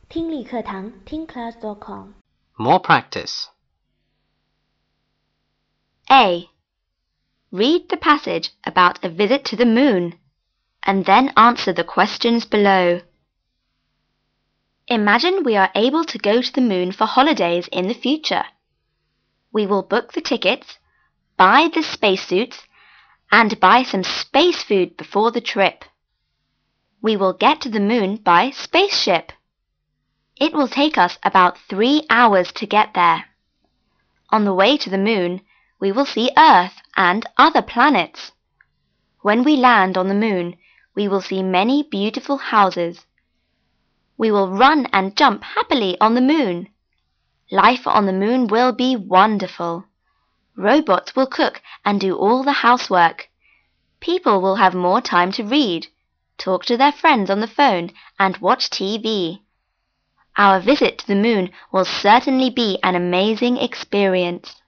听力课堂听class.com More practice. A. Read the passage about a visit to the moon, and then answer the questions below. Imagine we are able to go to the moon for holidays in the future. We will book the tickets, buy the spacesuits, and buy some space food before the trip. We will get to the moon by spaceship. It will take us about 3 hours to get there. On the way to the moon, we will see Earth and other planets. When we land on the moon, we will see many beautiful houses. We will run and jump happily on the moon. Life on the moon will be wonderful. Robots will cook and do all the housework. People will have more time to read, talk to their friends on the phone, and watch TV. Our visit to the moon will certainly be an amazing experience.